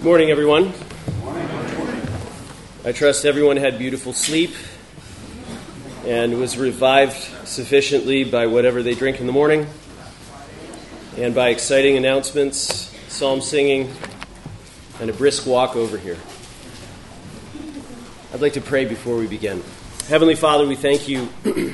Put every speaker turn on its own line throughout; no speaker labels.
Good morning, everyone. I trust everyone had beautiful sleep and was revived sufficiently by whatever they drink in the morning and by exciting announcements, psalm singing, and a brisk walk over here. I'd like to pray before we begin. Heavenly Father, we thank you.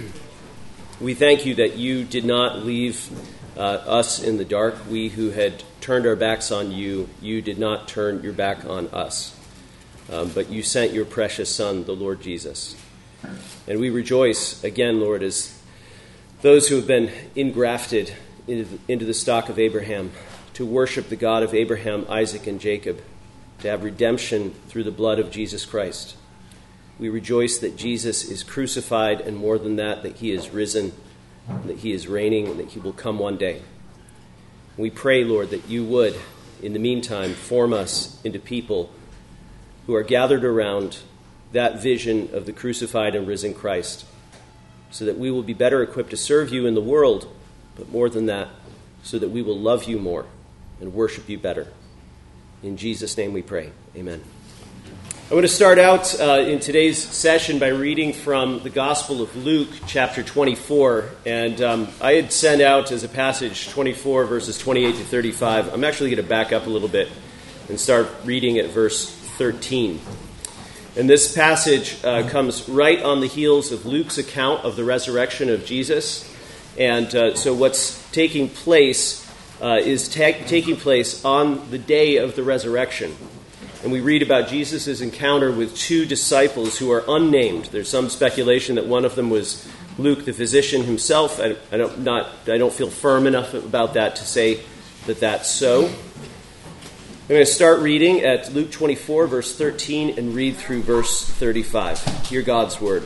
We thank you that you did not leave us in the dark. We who had turned our backs on you, you did not turn your back on us. But you sent your precious Son, the Lord Jesus. And we rejoice again, Lord, as those who have been engrafted into the stock of Abraham, to worship the God of Abraham, Isaac, and Jacob, to have redemption through the blood of Jesus Christ. We rejoice that Jesus is crucified, and more than that, that he is risen, that he is reigning, and that he will come one day. We pray, Lord, that you would, in the meantime, form us into people who are gathered around that vision of the crucified and risen Christ, so that we will be better equipped to serve you in the world, but more than that, so that we will love you more and worship you better. In Jesus' name we pray. Amen. I want to start out in today's session by reading from the Gospel of Luke, chapter 24. And I had sent out as a passage 24, verses 28 to 35. I'm actually going to back up a little bit and start reading at verse 13. And this passage comes right on the heels of Luke's account of the resurrection of Jesus. And so what's taking place is taking place on the day of the resurrection. And we read about Jesus' encounter with two disciples who are unnamed. There's some speculation that one of them was Luke, the physician himself. I don't feel firm enough about that to say that that's so. I'm going to start reading at Luke 24, verse 13, and read through verse 35. Hear God's word.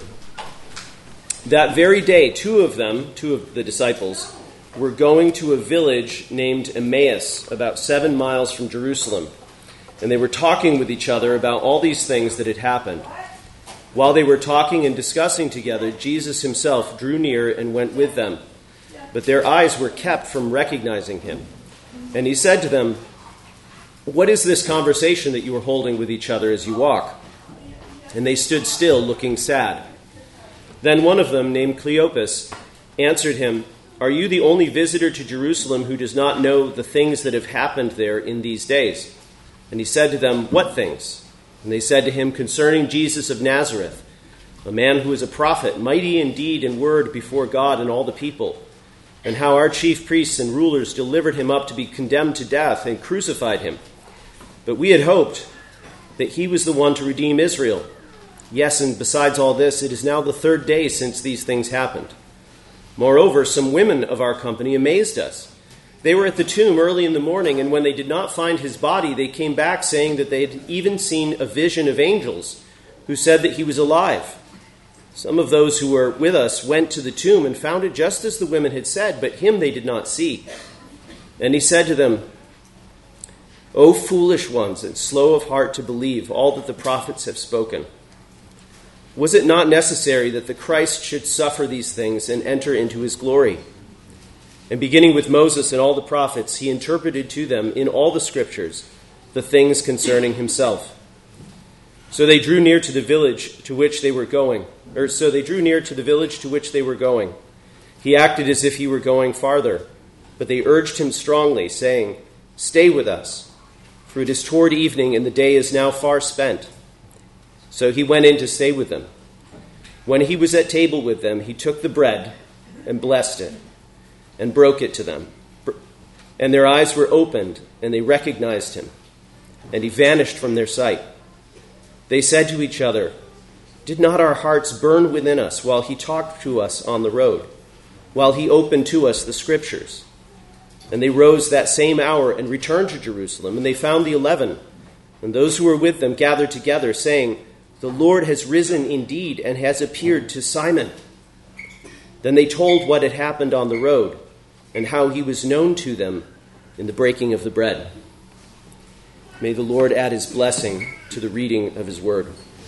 That very day, two of the disciples, were going to a village named Emmaus, about 7 miles from Jerusalem. And they were talking with each other about all these things that had happened. While they were talking and discussing together, Jesus himself drew near and went with them. But their eyes were kept from recognizing him. And he said to them, "What is this conversation that you are holding with each other as you walk?" And they stood still, looking sad. Then one of them, named Cleopas, answered him, "Are you the only visitor to Jerusalem who does not know the things that have happened there in these days?" And he said to them, "What things?" And they said to him, "Concerning Jesus of Nazareth, a man who is a prophet, mighty in deed and word before God and all the people, and how our chief priests and rulers delivered him up to be condemned to death and crucified him. But we had hoped that he was the one to redeem Israel. Yes, and besides all this, it is now the 3rd day since these things happened. Moreover, some women of our company amazed us. They were at the tomb early in the morning, and when they did not find his body, they came back saying that they had even seen a vision of angels who said that he was alive. Some of those who were with us went to the tomb and found it just as the women had said, but him they did not see." And he said to them, "O foolish ones, and slow of heart to believe all that the prophets have spoken. Was it not necessary that the Christ should suffer these things and enter into his glory?" And beginning with Moses and all the prophets, he interpreted to them in all the scriptures the things concerning himself. So they drew near to the village to which they were going. He acted as if he were going farther, but they urged him strongly, saying, "Stay with us, for it is toward evening, and the day is now far spent." So he went in to stay with them. When he was at table with them, he took the bread and blessed it, and broke it to them. And their eyes were opened, and they recognized him, and he vanished from their sight. They said to each other, "Did not our hearts burn within us while he talked to us on the road, while he opened to us the scriptures?" And they rose that same hour and returned to Jerusalem, and they found the 11, and those who were with them gathered together, saying, "The Lord has risen indeed and has appeared to Simon." Then they told what had happened on the road, and how he was known to them in the breaking of the bread. May the Lord add his blessing to the reading of his word.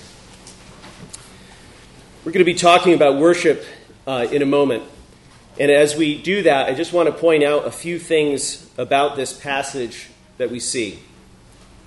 We're going to be talking about worship in a moment. And as we do that, I just want to point out a few things about this passage that we see.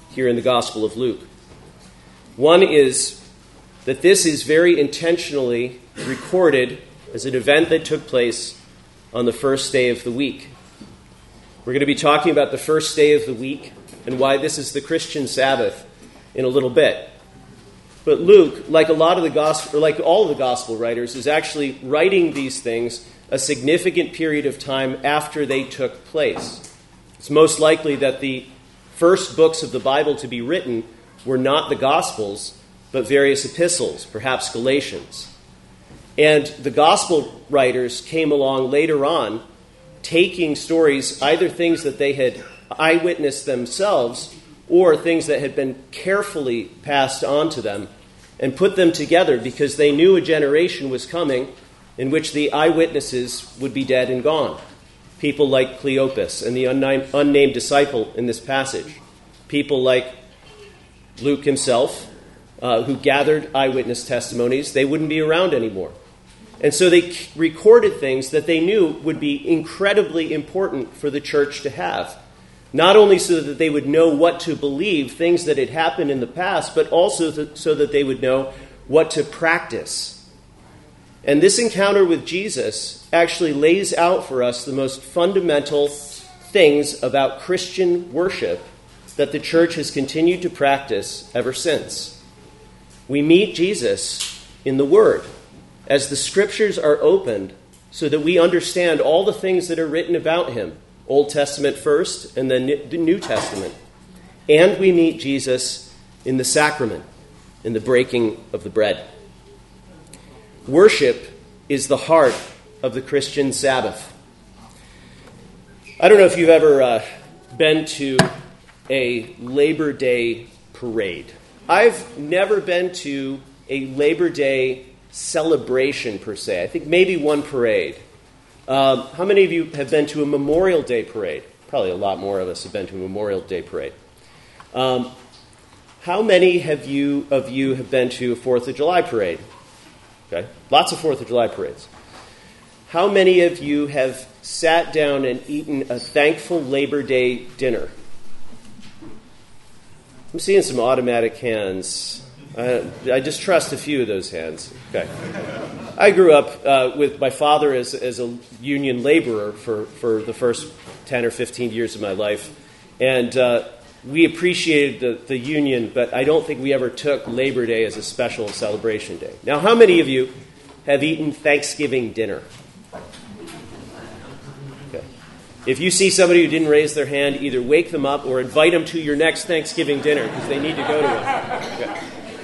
here in the Gospel of Luke. One is that this is very intentionally recorded as an event that took place on the first day of the week. We're going to be talking about the first day of the week and why this is the Christian Sabbath in a little bit. But Luke, like all of the gospel writers, is actually writing these things a significant period of time after they took place. It's most likely that the first books of the Bible to be written were not the Gospels, but various epistles, perhaps Galatians. And the gospel writers came along later on, taking stories, either things that they had eyewitnessed themselves or things that had been carefully passed on to them, and put them together because they knew a generation was coming in which the eyewitnesses would be dead and gone. People like Cleopas and the unnamed disciple in this passage. People like Luke himself, who gathered eyewitness testimonies. They wouldn't be around anymore. And so they recorded things that they knew would be incredibly important for the church to have. Not only so that they would know what to believe, things that had happened in the past, but also so that they would know what to practice. And this encounter with Jesus actually lays out for us the most fundamental things about Christian worship that the church has continued to practice ever since. We meet Jesus in the Word as the Scriptures are opened so that we understand all the things that are written about him, Old Testament first and then the New Testament. And we meet Jesus in the sacrament, in the breaking of the bread. Worship is the heart of the Christian Sabbath. I don't know if you've ever been to a Labor Day parade. I've never been to a Labor Day celebration per se. I think maybe one parade. How many of you have been to a Memorial Day parade? Probably a lot more of us have been to a Memorial Day parade. How many of you have been to a 4th of July parade? Okay, lots of 4th of July parades. How many of you have sat down and eaten a thankful Labor Day dinner? I'm seeing some automatic hands. I just trust a few of those hands. Okay. I grew up with my father as a union laborer for the first 10 or 15 years of my life. And we appreciated the union, but I don't think we ever took Labor Day as a special celebration day. Now, how many of you have eaten Thanksgiving dinner? Okay. If you see somebody who didn't raise their hand, either wake them up or invite them to your next Thanksgiving dinner because they need to go to it. Okay.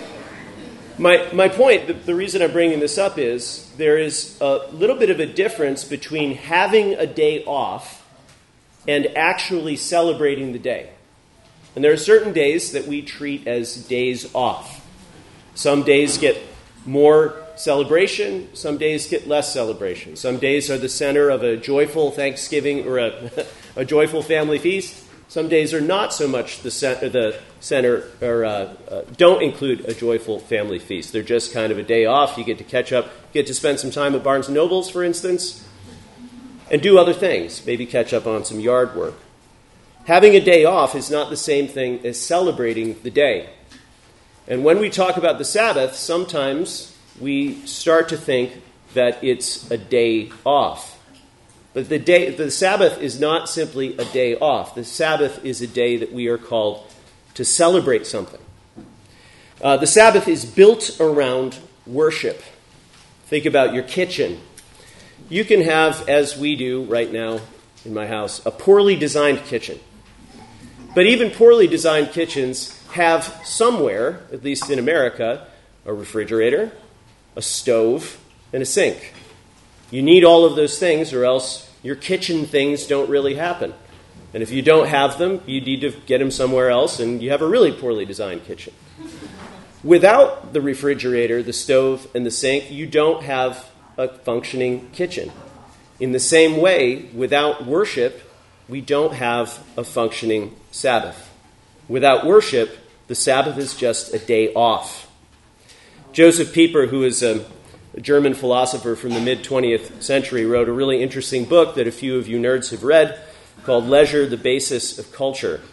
My point, the reason I'm bringing this up is there is a little bit of a difference between having a day off and actually celebrating the day. And there are certain days that we treat as days off. Some days get more celebration, some days get less celebration. Some days are the center of a joyful Thanksgiving or a joyful family feast. Some days are not so much the center or don't include a joyful family feast. They're just kind of a day off. You get to catch up, get to spend some time at Barnes & Noble's, for instance, and do other things, maybe catch up on some yard work. Having a day off is not the same thing as celebrating the day. And when we talk about the Sabbath, sometimes we start to think that it's a day off. But the Sabbath is not simply a day off. The Sabbath is a day that we are called to celebrate something. The Sabbath is built around worship. Think about your kitchen. You can have, as we do right now in my house, a poorly designed kitchen. But even poorly designed kitchens have somewhere, at least in America, a refrigerator, a stove, and a sink. You need all of those things or else your kitchen things don't really happen. And if you don't have them, you need to get them somewhere else and you have a really poorly designed kitchen. Without the refrigerator, the stove, and the sink, you don't have a functioning kitchen. In the same way, without worship, we don't have a functioning Sabbath. Without worship, the Sabbath is just a day off. Joseph Pieper, who is a German philosopher from the mid-20th century, wrote a really interesting book that a few of you nerds have read called Leisure, the Basis of Culture.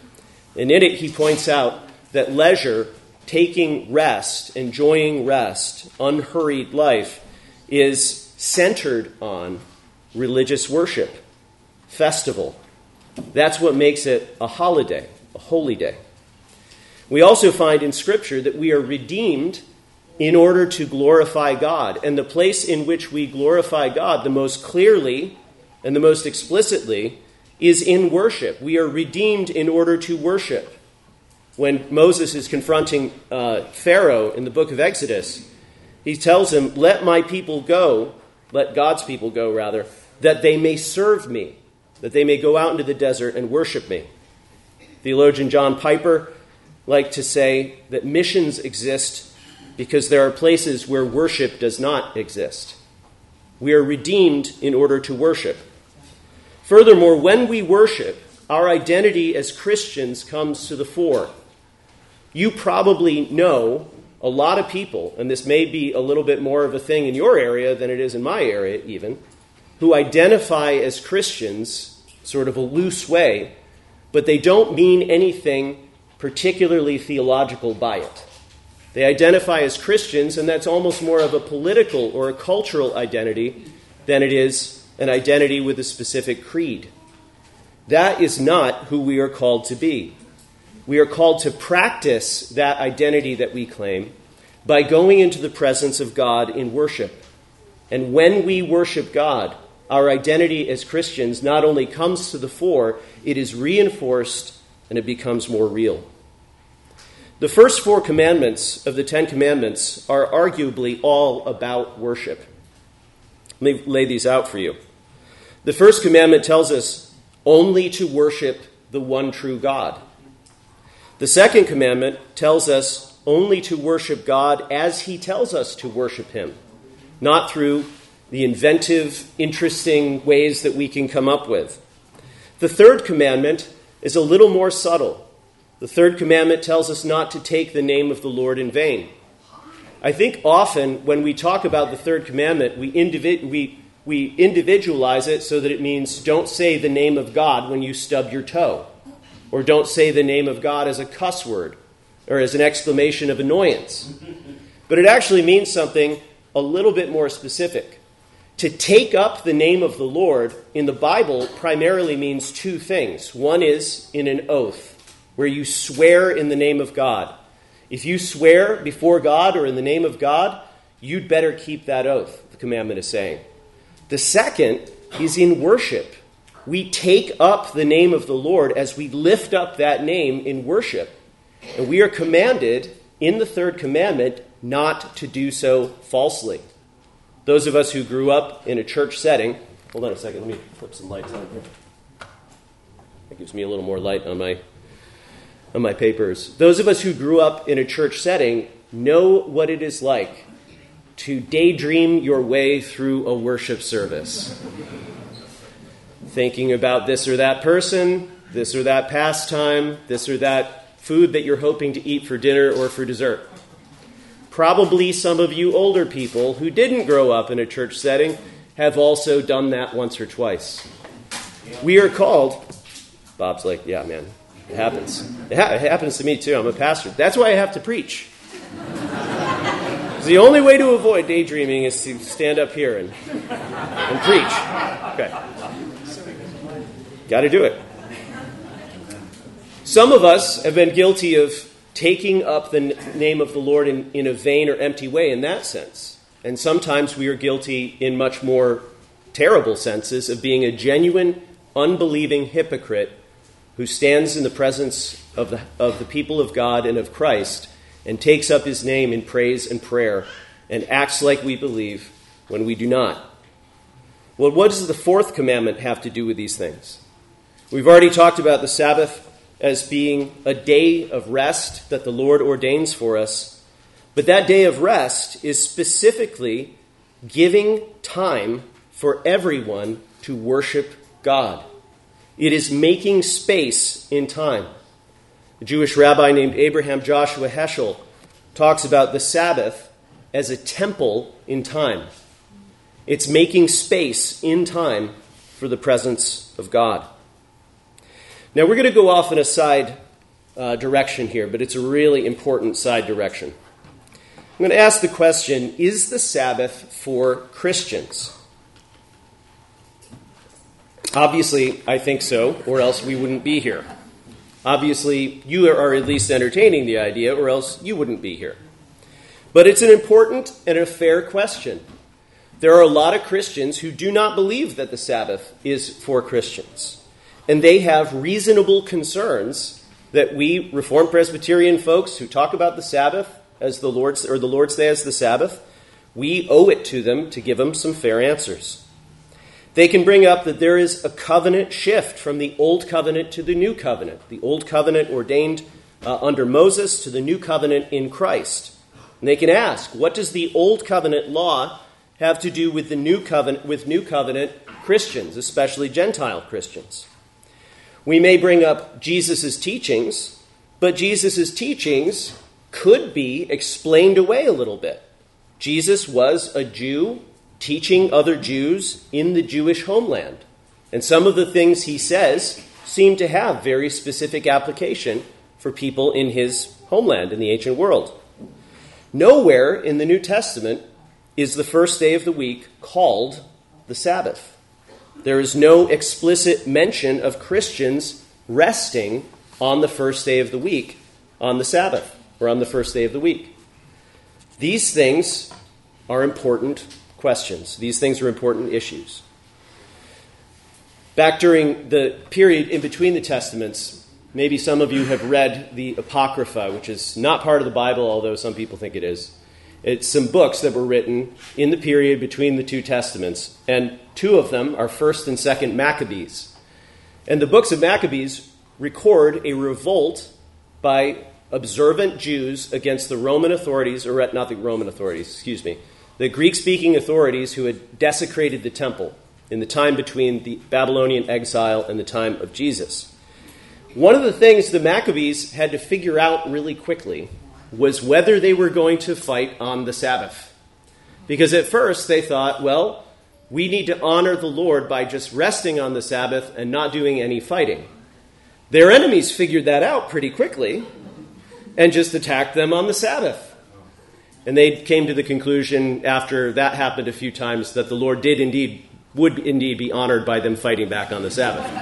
And in it, he points out that leisure, taking rest, enjoying rest, unhurried life, is centered on religious worship, festival. That's what makes it a holiday, a holy day. We also find in Scripture that we are redeemed in order to glorify God. And the place in which we glorify God the most clearly and the most explicitly is in worship. We are redeemed in order to worship. When Moses is confronting Pharaoh in the book of Exodus, he tells him, let my people go, let God's people go rather, that they may serve me, that they may go out into the desert and worship me. Theologian John Piper liked to say that missions exist because there are places where worship does not exist. We are redeemed in order to worship. Furthermore, when we worship, our identity as Christians comes to the fore. You probably know a lot of people, and this may be a little bit more of a thing in your area than it is in my area even, who identify as Christians sort of a loose way, but they don't mean anything particularly theological by it. They identify as Christians, and that's almost more of a political or a cultural identity than it is an identity with a specific creed. That is not who we are called to be. We are called to practice that identity that we claim by going into the presence of God in worship. And when we worship God, our identity as Christians not only comes to the fore, it is reinforced and it becomes more real. The first 4 commandments of the 10 Commandments are arguably all about worship. Let me lay these out for you. The first commandment tells us only to worship the one true God. The second commandment tells us only to worship God as he tells us to worship him, not through the inventive, interesting ways that we can come up with. The third commandment is a little more subtle. The third commandment tells us not to take the name of the Lord in vain. I think often when we talk about the third commandment, we individualize it so that it means don't say the name of God when you stub your toe, or don't say the name of God as a cuss word or as an exclamation of annoyance. But it actually means something a little bit more specific. To take up the name of the Lord in the Bible primarily means 2 things. One is in an oath, where you swear in the name of God. If you swear before God or in the name of God, you'd better keep that oath, the commandment is saying. The second is in worship. We take up the name of the Lord as we lift up that name in worship. And we are commanded in the third commandment not to do so falsely. Those of us who grew up in a church setting, hold on a second, let me flip some lights on here. That gives me a little more light on my papers. Those of us who grew up in a church setting know what it is like to daydream your way through a worship service. Thinking about this or that person, this or that pastime, this or that food that you're hoping to eat for dinner or for dessert. Probably some of you older people who didn't grow up in a church setting have also done that once or twice. We are called, Bob's like, yeah, man, it happens. It happens to me too. I'm a pastor. That's why I have to preach. The only way to avoid daydreaming is to stand up here and preach. Okay. Got to do it. Some of us have been guilty of taking up the name of the Lord in a vain or empty way in that sense. And sometimes we are guilty in much more terrible senses of being a genuine, unbelieving hypocrite who stands in the presence of the people of God and of Christ and takes up his name in praise and prayer and acts like we believe when we do not. Well, what does the fourth commandment have to do with these things? We've already talked about the Sabbath as being a day of rest that the Lord ordains for us. But that day of rest is specifically giving time for everyone to worship God. It is making space in time. A Jewish rabbi named Abraham Joshua Heschel talks about the Sabbath as a temple in time. It's making space in time for the presence of God. Now we're going to go off on a side direction here, but it's a really important side direction. I'm going to ask the question, is the Sabbath for Christians? Obviously, I think so, or else we wouldn't be here. Obviously, you are at least entertaining the idea, or else you wouldn't be here. But it's an important and a fair question. There are a lot of Christians who do not believe that the Sabbath is for Christians. And they have reasonable concerns that we Reformed Presbyterian folks who talk about the Sabbath as the Lord's Day as the Sabbath, we owe it to them to give them some fair answers. They can bring up that there is a covenant shift from the Old Covenant to the New Covenant. The Old Covenant ordained under Moses to the New Covenant in Christ. And they can ask, what does the Old Covenant law have to do with the New Covenant Christians, especially Gentile Christians? We may bring up Jesus' teachings, but Jesus' teachings could be explained away a little bit. Jesus was a Jew teaching other Jews in the Jewish homeland. And some of the things he says seem to have very specific application for people in his homeland, in the ancient world. Nowhere in the New Testament is the first day of the week called the Sabbath. There is no explicit mention of Christians resting on the first day of the week on the Sabbath, or on the first day of the week. These things are important questions. These things are important issues. Back during the period in between the Testaments, maybe some of you have read the Apocrypha, which is not part of the Bible, although some people think it is. It's some books that were written in the period between the two Testaments, and two of them are 1st and 2nd Maccabees. And the books of Maccabees record a revolt by observant Jews against the Roman authorities, or not the Roman authorities, the Greek-speaking authorities who had desecrated the temple in the time between the Babylonian exile and the time of Jesus. One of the things the Maccabees had to figure out really quickly was whether they were going to fight on the Sabbath. Because at first they thought, well, we need to honor the Lord by just resting on the Sabbath and not doing any fighting. Their enemies figured that out pretty quickly and just attacked them on the Sabbath. And they came to the conclusion after that happened a few times that the Lord would indeed be honored by them fighting back on the Sabbath.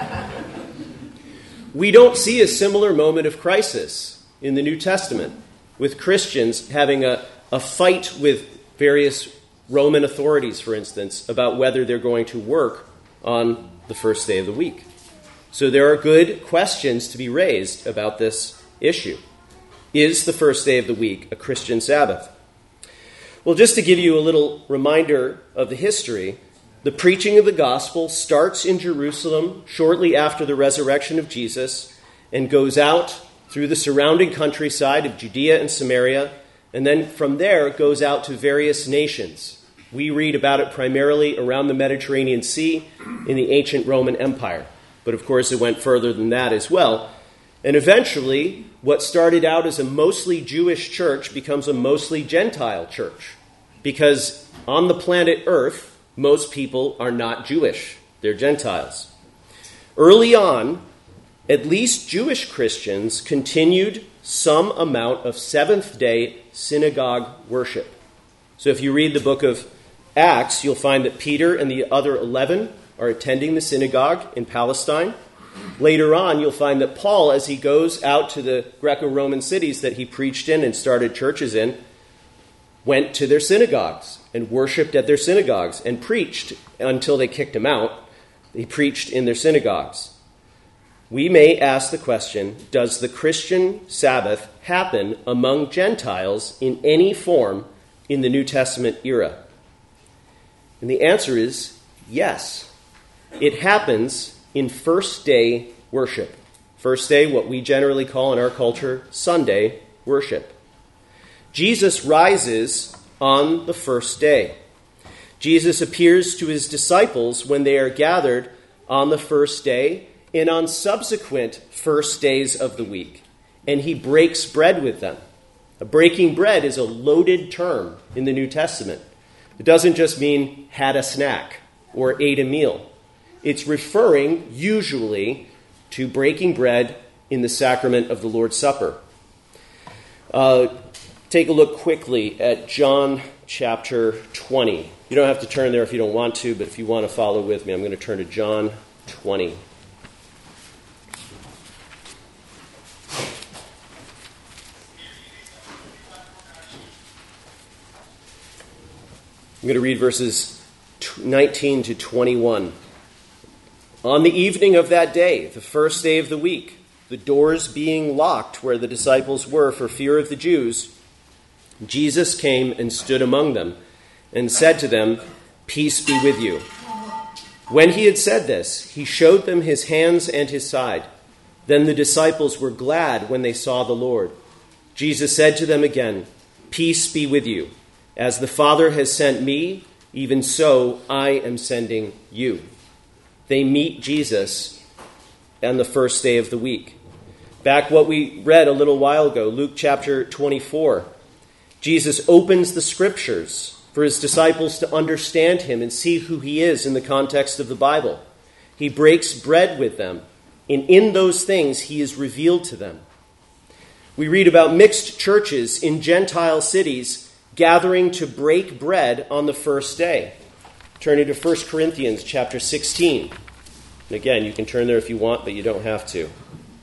We don't see a similar moment of crisis in the New Testament with Christians having a fight with various Roman authorities, for instance, about whether they're going to work on the first day of the week. So there are good questions to be raised about this issue. Is the first day of the week a Christian Sabbath? Well, just to give you a little reminder of the history, the preaching of the gospel starts in Jerusalem shortly after the resurrection of Jesus and goes out through the surrounding countryside of Judea and Samaria, and then from there it goes out to various nations. We read about it primarily around the Mediterranean Sea in the ancient Roman Empire, but of course it went further than that as well. And eventually, what started out as a mostly Jewish church becomes a mostly Gentile church, because on the planet Earth, most people are not Jewish. They're Gentiles. Early on, at least Jewish Christians continued some amount of seventh-day synagogue worship. So if you read the book of Acts, you'll find that Peter and the other 11 are attending the synagogue in Palestine. Later on, you'll find that Paul, as he goes out to the Greco-Roman cities that he preached in and started churches in, went to their synagogues and worshipped at their synagogues and preached until they kicked him out. He preached in their synagogues. We may ask the question, does the Christian Sabbath happen among Gentiles in any form in the New Testament era? And the answer is yes. It happens in first day worship. First day, what we generally call in our culture, Sunday worship. Jesus rises on the first day. Jesus appears to his disciples when they are gathered on the first day and on subsequent first days of the week. And he breaks bread with them. Breaking bread is a loaded term in the New Testament. It doesn't just mean had a snack or ate a meal. It's referring usually to breaking bread in the sacrament of the Lord's Supper. Take a look quickly at John chapter 20. You don't have to turn there if you don't want to, but if you want to follow with me, I'm going to turn to John 20. I'm going to read verses 19 to 21. On the evening of that day, the first day of the week, the doors being locked where the disciples were for fear of the Jews, Jesus came and stood among them and said to them, "Peace be with you." When he had said this, he showed them his hands and his side. Then the disciples were glad when they saw the Lord. Jesus said to them again, "Peace be with you. As the Father has sent me, even so I am sending you." They meet Jesus on the first day of the week. Back what we read a little while ago, Luke chapter 24. Jesus opens the scriptures for his disciples to understand him and see who he is in the context of the Bible. He breaks bread with them, and in those things he is revealed to them. We read about mixed churches in Gentile cities gathering to break bread on the first day. Turning to 1 Corinthians chapter 16. And again, you can turn there if you want, but you don't have to.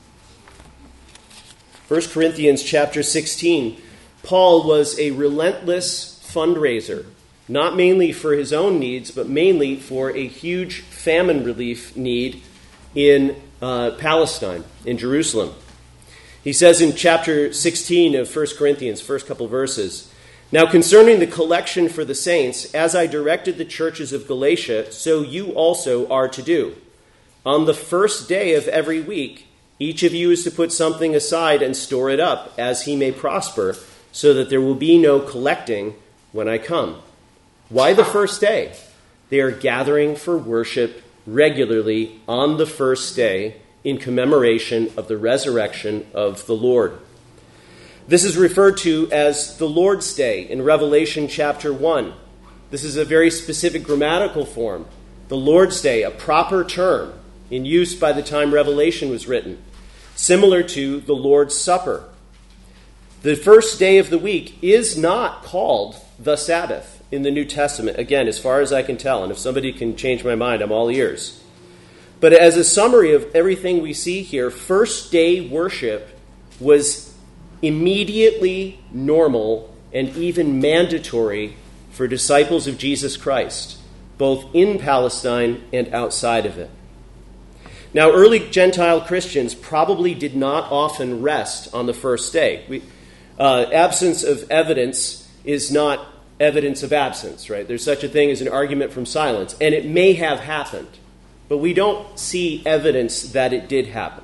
1 Corinthians chapter 16. Paul was a relentless fundraiser, not mainly for his own needs, but mainly for a huge famine relief need in Palestine, in Jerusalem. He says in chapter 16 of 1 Corinthians, first couple verses, "Now concerning the collection for the saints, as I directed the churches of Galatia, so you also are to do. On the first day of every week, each of you is to put something aside and store it up, as he may prosper, so that there will be no collecting when I come." Why the first day? They are gathering for worship regularly on the first day in commemoration of the resurrection of the Lord. This is referred to as the Lord's Day in Revelation chapter 1. This is a very specific grammatical form. The Lord's Day, a proper term in use by the time Revelation was written, similar to the Lord's Supper. The first day of the week is not called the Sabbath in the New Testament, again, as far as I can tell, and if somebody can change my mind, I'm all ears. But as a summary of everything we see here, first day worship was immediately normal and even mandatory for disciples of Jesus Christ, both in Palestine and outside of it. Now, early Gentile Christians probably did not often rest on the first day. Absence of evidence is not evidence of absence, right? There's such a thing as an argument from silence, and it may have happened, but we don't see evidence that it did happen.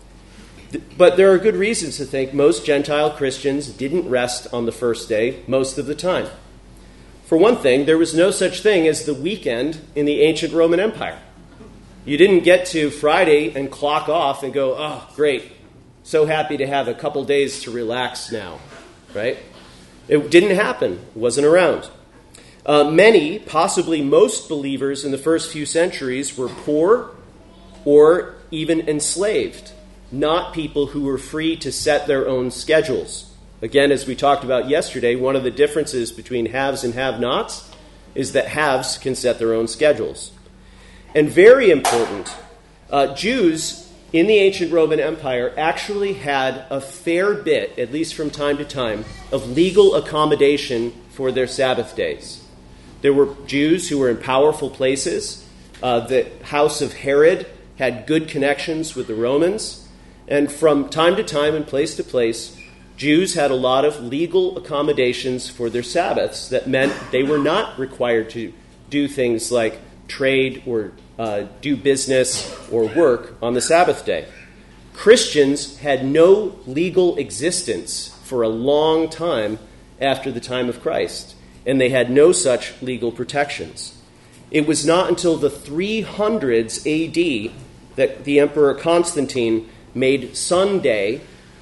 But there are good reasons to think most Gentile Christians didn't rest on the first day most of the time. For one thing, there was no such thing as the weekend in the ancient Roman Empire. You didn't get to Friday and clock off and go, "Oh, great, so happy to have a couple days to relax now," right? It didn't happen. It wasn't around. Many, possibly most believers in the first few centuries were poor or even enslaved, not people who were free to set their own schedules. Again, as we talked about yesterday, one of the differences between haves and have-nots is that haves can set their own schedules. And very important, Jews in the ancient Roman Empire actually had a fair bit, at least from time to time, of legal accommodation for their Sabbath days. There were Jews who were in powerful places. The house of Herod had good connections with the Romans. And from time to time and place to place, Jews had a lot of legal accommodations for their Sabbaths that meant they were not required to do things like trade or do business or work on the Sabbath day. Christians had no legal existence for a long time after the time of Christ, and they had no such legal protections. It was not until the 300s AD that the Emperor Constantine made Sunday,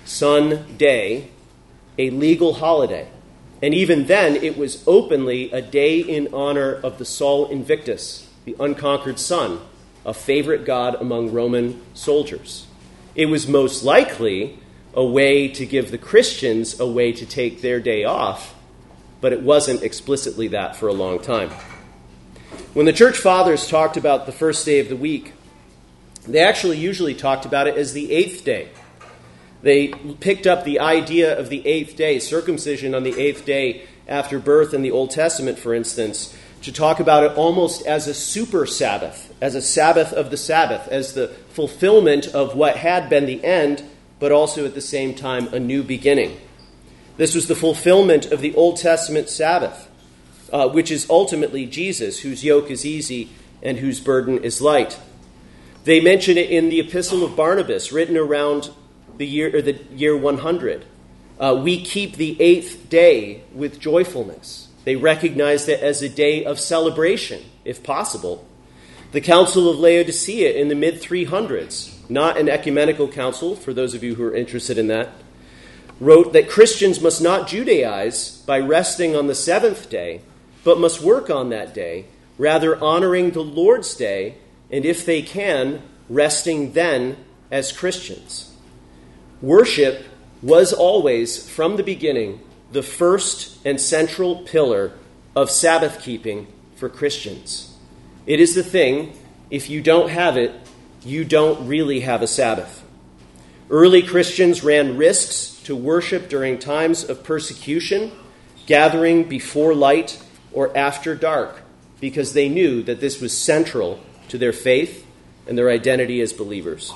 a legal holiday. And even then, it was openly a day in honor of the Sol Invictus, the unconquered sun, a favorite god among Roman soldiers. It was most likely a way to give the Christians a way to take their day off, but it wasn't explicitly that for a long time. When the church fathers talked about the first day of the week, they actually usually talked about it as the eighth day. They picked up the idea of the eighth day, circumcision on the eighth day after birth in the Old Testament, for instance, to talk about it almost as a super Sabbath, as a Sabbath of the Sabbath, as the fulfillment of what had been the end, but also at the same time a new beginning. This was the fulfillment of the Old Testament Sabbath, which is ultimately Jesus, whose yoke is easy and whose burden is light. They mention it in the Epistle of Barnabas, written around the year 100. We keep the eighth day with joyfulness. They recognized it as a day of celebration, if possible. The Council of Laodicea in the mid-300s, not an ecumenical council, for those of you who are interested in that, wrote that Christians must not Judaize by resting on the seventh day, but must work on that day, rather honoring the Lord's day, and if they can, resting then as Christians. Worship was always, from the beginning, the first and central pillar of Sabbath keeping for Christians. It is the thing, if you don't have it, you don't really have a Sabbath. Early Christians ran risks to worship during times of persecution, gathering before light or after dark, because they knew that this was central to their faith and their identity as believers.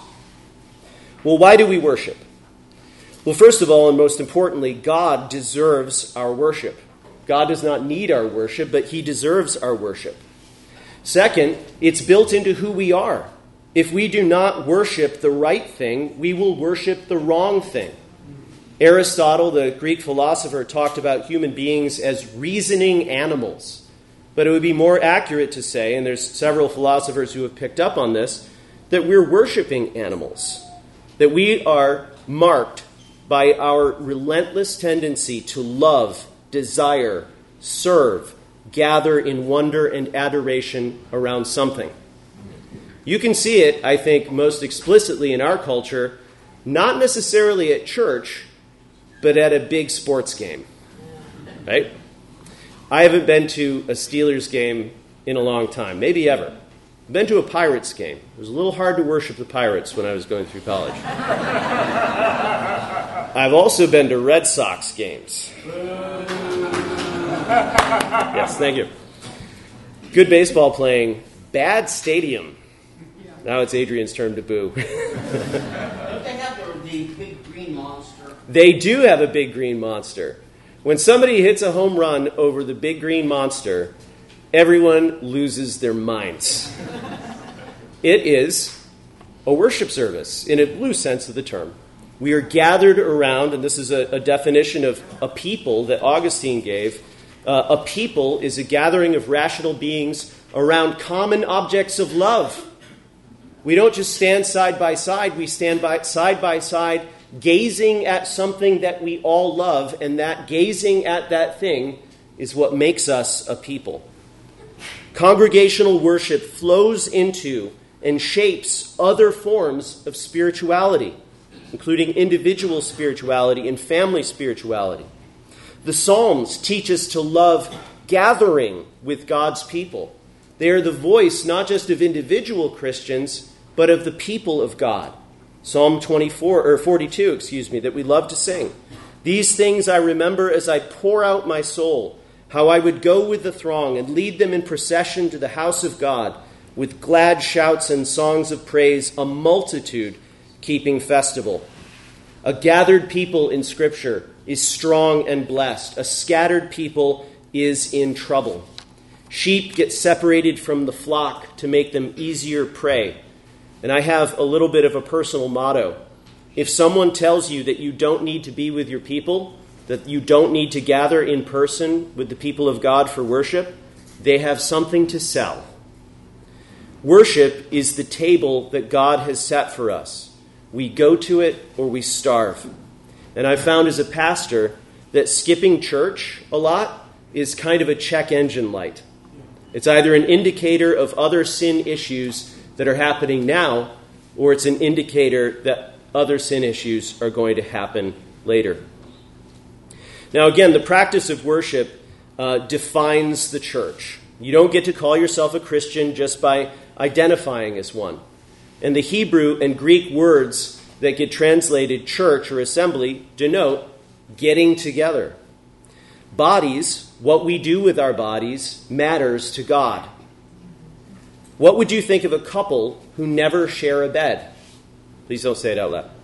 Well, why do we worship? Well, first of all, and most importantly, God deserves our worship. God does not need our worship, but he deserves our worship. Second, it's built into who we are. If we do not worship the right thing, we will worship the wrong thing. Aristotle, the Greek philosopher, talked about human beings as reasoning animals. But it would be more accurate to say, and there's several philosophers who have picked up on this, that we're worshiping animals. That we are marked by our relentless tendency to love, desire, serve, gather in wonder and adoration around something. You can see it, I think, most explicitly in our culture, not necessarily at church, but at a big sports game. Right? I haven't been to a Steelers game in a long time, maybe ever. I've been to a Pirates game. It was a little hard to worship the Pirates when I was going through college. I've also been to Red Sox games. Yes, thank you. Good baseball playing, bad stadium. Now it's Adrian's turn to boo.
Don't they have the big green monster?
They do have a big green monster. When somebody hits a home run over the big green monster, everyone loses their minds. It is a worship service in a loose sense of the term. We are gathered around, and this is a definition of a people that Augustine gave. A people is a gathering of rational beings around common objects of love. We don't just stand side by side, we stand side by side, gazing at something that we all love, and that gazing at that thing is what makes us a people. Congregational worship flows into and shapes other forms of spirituality, including individual spirituality and family spirituality. The Psalms teach us to love gathering with God's people. They are the voice not just of individual Christians, but of the people of God. Psalm 42, that we love to sing. These things I remember as I pour out my soul, how I would go with the throng and lead them in procession to the house of God, with glad shouts and songs of praise, a multitude keeping festival. A gathered people in Scripture is strong and blessed. A scattered people is in trouble. Sheep get separated from the flock to make them easier prey. And I have a little bit of a personal motto. If someone tells you that you don't need to be with your people, that you don't need to gather in person with the people of God for worship, they have something to sell. Worship is the table that God has set for us. We go to it or we starve. And I've found as a pastor that skipping church a lot is kind of a check engine light. It's either an indicator of other sin issues that are happening now, or it's an indicator that other sin issues are going to happen later. Now again, the practice of worship defines the church. You don't get to call yourself a Christian just by identifying as one. And the Hebrew and Greek words that get translated church or assembly denote getting together. Bodies, what we do with our bodies, matters to God. What would you think of a couple who never share a bed? Please don't say it out loud.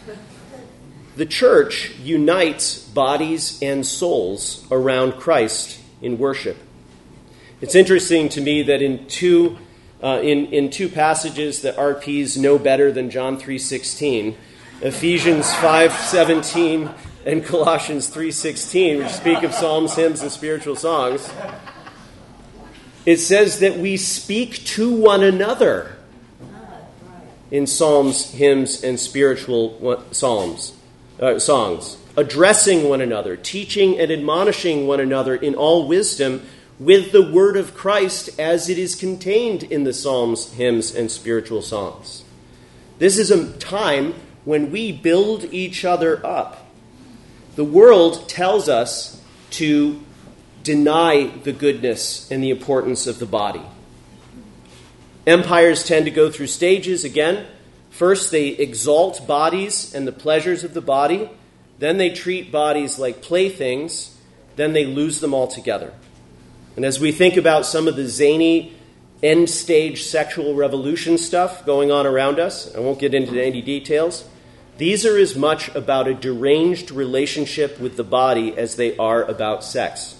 The church unites bodies and souls around Christ in worship. It's interesting to me that in two passages that RPs know better than John 3:16, Ephesians 5:17 and Colossians 3:16, which speak of psalms, hymns, and spiritual songs, it says that we speak to one another in psalms, hymns, and spiritual songs, addressing one another, teaching and admonishing one another in all wisdom with the word of Christ as it is contained in the psalms, hymns, and spiritual songs. This is a time when we build each other up. The world tells us to deny the goodness and the importance of the body. Empires tend to go through stages again. First, they exalt bodies and the pleasures of the body. Then they treat bodies like playthings. Then they lose them altogether. And as we think about some of the zany end-stage sexual revolution stuff going on around us, I won't get into any details, these are as much about a deranged relationship with the body as they are about sex.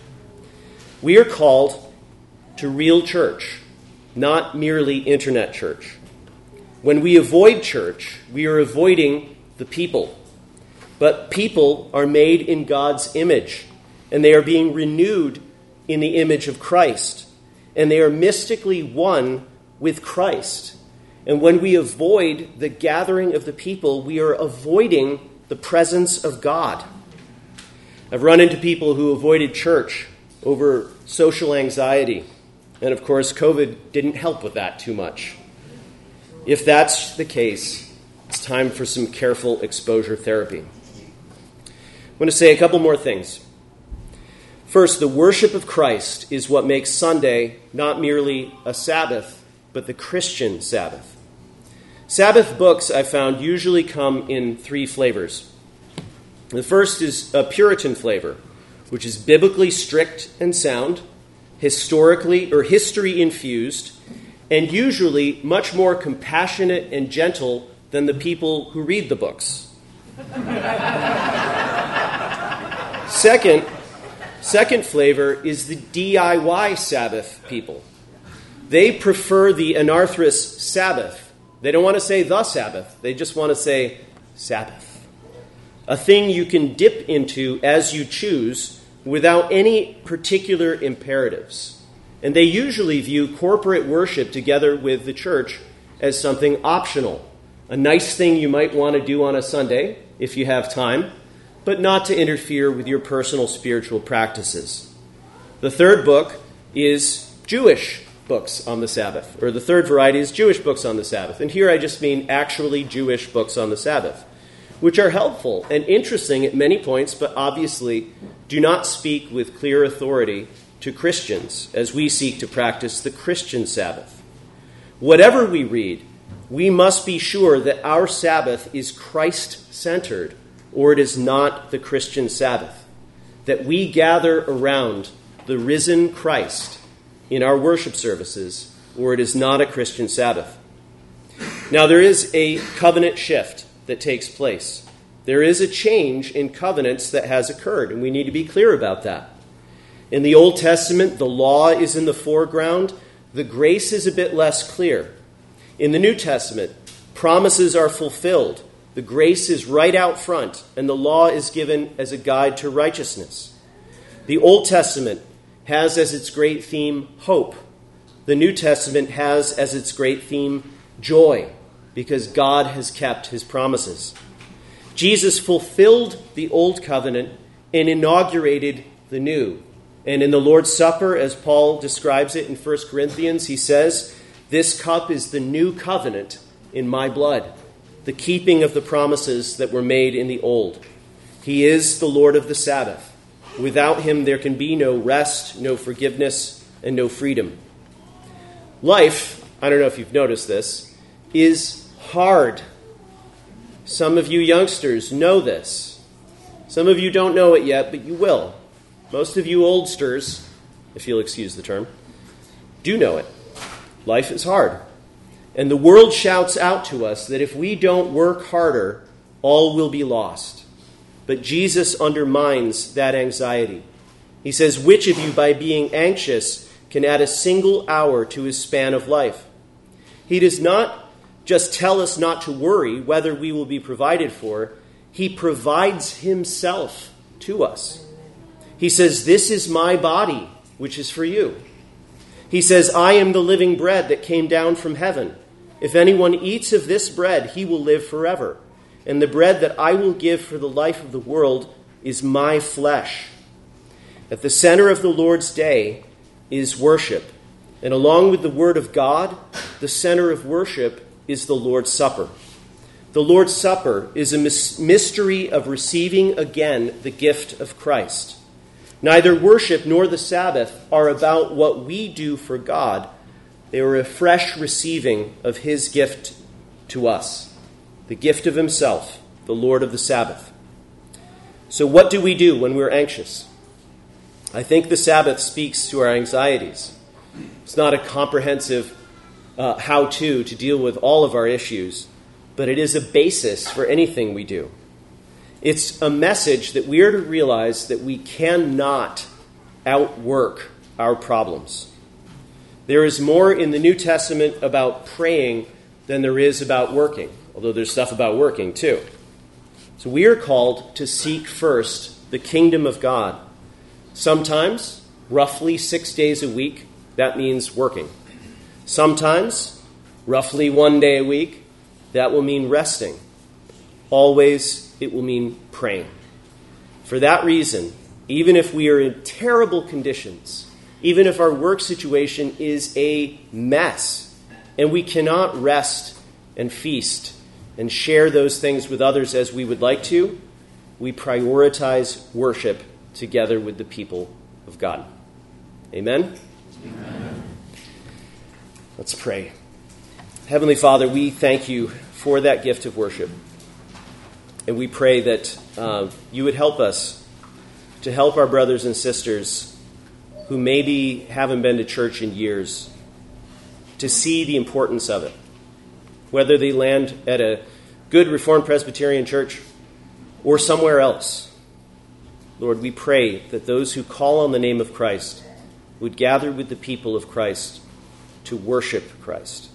We are called to real church, not merely internet church. When we avoid church, we are avoiding the people. But people are made in God's image, and they are being renewed in the image of Christ, and they are mystically one with Christ. And when we avoid the gathering of the people, we are avoiding the presence of God. I've run into people who avoided church over social anxiety, and of course, COVID didn't help with that too much. If that's the case, it's time for some careful exposure therapy. I want to say a couple more things. First, the worship of Christ is what makes Sunday not merely a Sabbath, but the Christian Sabbath. Sabbath books, I found, usually come in three flavors. The first is a Puritan flavor, which is biblically strict and sound, history infused, and usually much more compassionate and gentle than the people who read the books. Second flavor is the DIY Sabbath people. They prefer the anarthrous Sabbath. They don't want to say the Sabbath. They just want to say Sabbath. A thing you can dip into as you choose without any particular imperatives. And they usually view corporate worship together with the church as something optional. A nice thing you might want to do on a Sunday if you have time, but not to interfere with your personal spiritual practices. The third book is Jewish books on the Sabbath, or the third variety is Jewish books on the Sabbath. And here I just mean actually Jewish books on the Sabbath, which are helpful and interesting at many points, but obviously do not speak with clear authority to Christians as we seek to practice the Christian Sabbath. Whatever we read, we must be sure that our Sabbath is Christ-centered, or it is not the Christian Sabbath, that we gather around the risen Christ in our worship services, or it is not a Christian Sabbath. Now, there is a covenant shift that takes place. There is a change in covenants that has occurred, and we need to be clear about that. In the Old Testament, the law is in the foreground. The grace is a bit less clear. In the New Testament, promises are fulfilled. The grace is right out front, and the law is given as a guide to righteousness. The Old Testament has as its great theme hope. The New Testament has as its great theme joy, because God has kept his promises. Jesus fulfilled the Old Covenant and inaugurated the New. And in the Lord's Supper, as Paul describes it in 1 Corinthians, he says, "This cup is the new covenant in my blood. the keeping of the promises that were made in the old. He is the Lord of the Sabbath. Without him there can be no rest, no forgiveness, and no freedom. Life, I don't know if you've noticed this, is hard. Some of you youngsters know this. Some of you don't know it yet, but you will. Most of you oldsters, if you'll excuse the term, do know it. Life is hard. And the world shouts out to us that if we don't work harder, all will be lost. But Jesus undermines that anxiety. He says, which of you, by being anxious, can add a single hour to his span of life? He does not just tell us not to worry whether we will be provided for. He provides himself to us. He says, this is my body, which is for you. He says, I am the living bread that came down from heaven. If anyone eats of this bread, he will live forever. And the bread that I will give for the life of the world is my flesh. At the center of the Lord's day is worship. And along with the word of God, the center of worship is the Lord's Supper. The Lord's Supper is a mystery of receiving again the gift of Christ. Neither worship nor the Sabbath are about what we do for God. They are a fresh receiving of his gift to us, the gift of himself, the Lord of the Sabbath. So what do we do when we're anxious? I think the Sabbath speaks to our anxieties. It's not a comprehensive how-to deal with all of our issues, but it is a basis for anything we do. It's a message that we are to realize that we cannot outwork our problems. There is more in the New Testament about praying than there is about working, although there's stuff about working too. So we are called to seek first the kingdom of God. Sometimes, roughly 6 days a week, that means working. Sometimes, roughly 1 day a week, that will mean resting. Always, it will mean praying. For that reason, even if we are in terrible conditions, even if our work situation is a mess, and we cannot rest and feast and share those things with others as we would like to, we prioritize worship together with the people of God. Amen? Amen. Let's pray. Heavenly Father, we thank you for that gift of worship. And we pray that you would help us to help our brothers and sisters who maybe haven't been to church in years to see the importance of it. Whether they land at a good Reformed Presbyterian church or somewhere else. Lord, we pray that those who call on the name of Christ would gather with the people of Christ to worship Christ.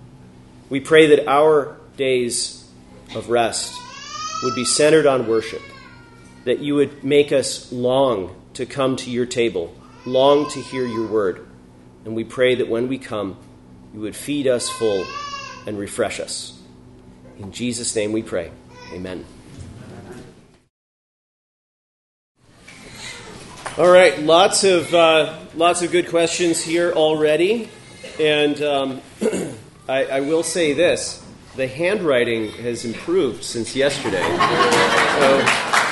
We pray that our days of rest would be centered on worship, that you would make us long to come to your table, long to hear your word. And we pray that when we come, you would feed us full and refresh us. In Jesus' name we pray. Amen. All right, lots of good questions here already. And I will say this. The handwriting has improved since yesterday. So,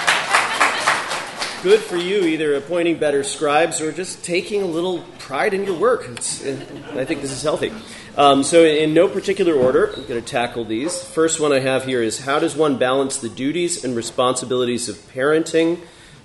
good for you, either appointing better scribes or just taking a little pride in your work. I think this is healthy. So in no particular order, I'm going to tackle these. First one I have here is, how does one balance the duties and responsibilities of parenting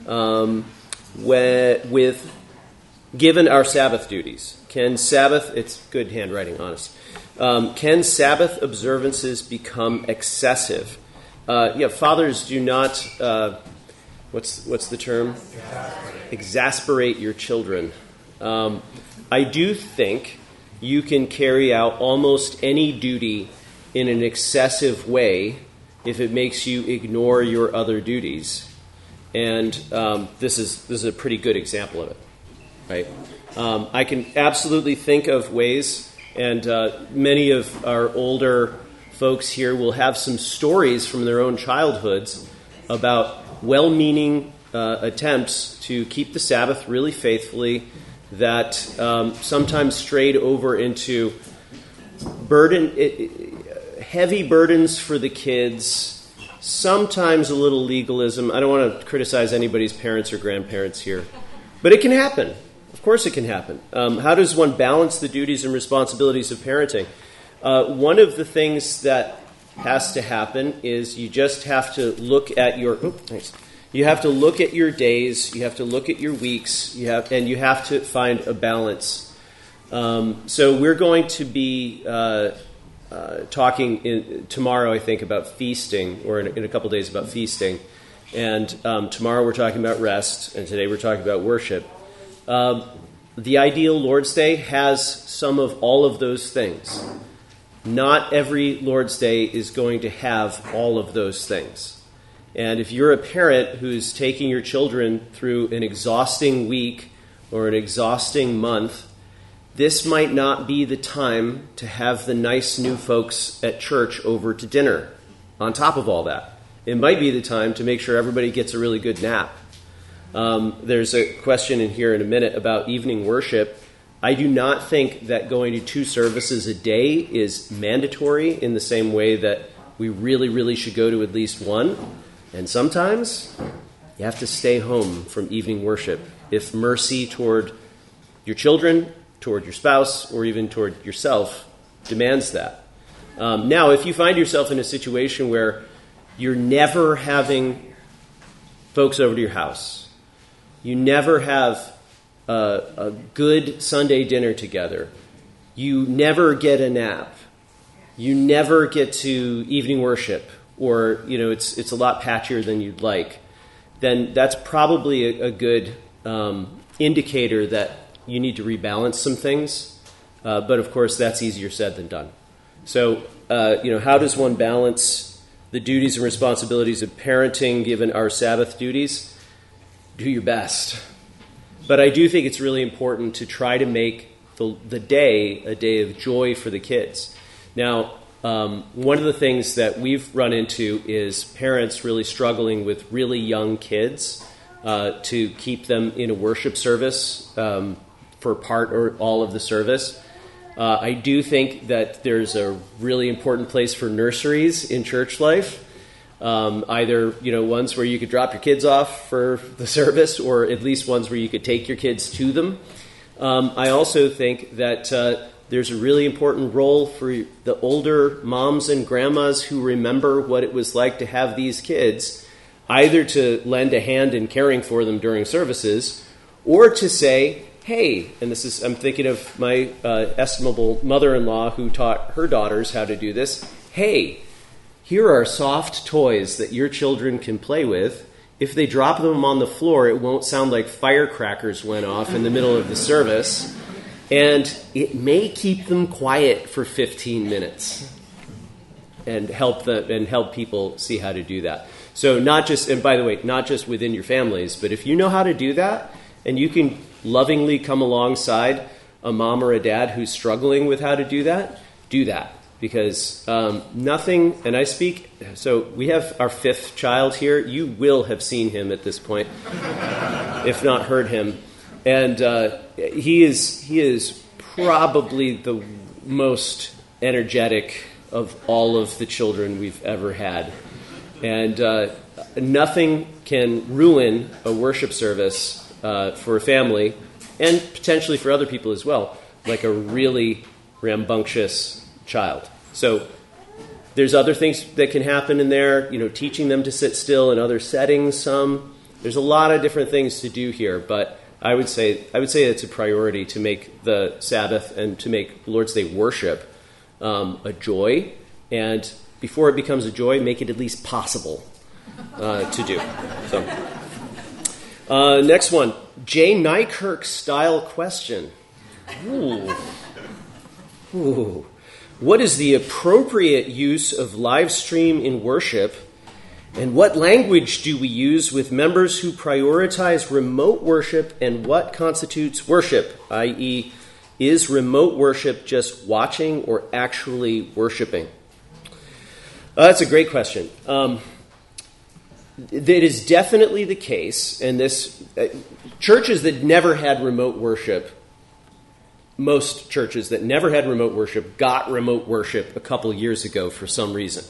with given our Sabbath duties? Can Sabbath, it's good handwriting, honest. Can Sabbath observances become excessive? Fathers do not, what's the term? Exasperate your children. I do think you can carry out almost any duty in an excessive way if it makes you ignore your other duties. And this is a pretty good example of it, right? I can absolutely think of ways, and many of our older folks here will have some stories from their own childhoods about well-meaning attempts to keep the Sabbath really faithfully that sometimes strayed over into heavy burdens for the kids, sometimes a little legalism. I don't want to criticize anybody's parents or grandparents here, but it can happen. Of course it can happen. How does one balance the duties and responsibilities of parenting? One of the things that has to happen is you just have to look at your you have to look at your days, you have to look at your weeks, you have to find a balance. So we're going to be talking tomorrow, I think, about feasting, or in a couple days about feasting. And tomorrow we're talking about rest, and today we're talking about worship. The ideal Lord's Day has some of all of those things. Not every Lord's Day is going to have all of those things. And if you're a parent who's taking your children through an exhausting week or an exhausting month, this might not be the time to have the nice new folks at church over to dinner on top of all that. It might be the time to make sure everybody gets a really good nap. There's a question in here in a minute about evening worship. I do not think that going to 2 services a day is mandatory in the same way that we really, really should go to at least one. And sometimes you have to stay home from evening worship if mercy toward your children, toward your spouse, or even toward yourself demands that. Now, if you find yourself in a situation where you're never having folks over to your house, you never have a good Sunday dinner together, you never get a nap, you never get to evening worship, or it's a lot patchier than you'd like, then that's probably a good indicator that you need to rebalance some things. But of course, that's easier said than done. So, how does one balance the duties and responsibilities of parenting given our Sabbath duties? Do your best. But I do think it's really important to try to make the day a day of joy for the kids. Now, one of the things that we've run into is parents really struggling with really young kids to keep them in a worship service for part or all of the service. I do think that there's a really important place for nurseries in church life. Either, ones where you could drop your kids off for the service, or at least ones where you could take your kids to them. I also think that there's a really important role for the older moms and grandmas who remember what it was like to have these kids, either to lend a hand in caring for them during services, or to say, hey, and I'm thinking of my estimable mother-in-law who taught her daughters how to do this, hey, here are soft toys that your children can play with. If they drop them on the floor, it won't sound like firecrackers went off in the middle of the service. And it may keep them quiet for 15 minutes and help people see how to do that. So and by the way, not just within your families, but if you know how to do that and you can lovingly come alongside a mom or a dad who's struggling with how to do that, do that. Because nothing, and I speak, so we have our 5th child here. You will have seen him at this point, if not heard him. And he is probably the most energetic of all of the children we've ever had. And nothing can ruin a worship service for a family, and potentially for other people as well, like a really rambunctious child. So there's other things that can happen in there, teaching them to sit still in other settings. There's a lot of different things to do here, but I would say it's a priority to make the Sabbath and to make Lord's Day worship a joy, and before it becomes a joy, make it at least possible to do. So, next one, Jay Nykirk style question. Ooh. What is the appropriate use of live stream in worship, and what language do we use with members who prioritize remote worship, and what constitutes worship, i.e., is remote worship just watching or actually worshiping? That's a great question. It is definitely the case, and churches that never had remote worship most churches that never had remote worship got remote worship a couple years ago for some reason.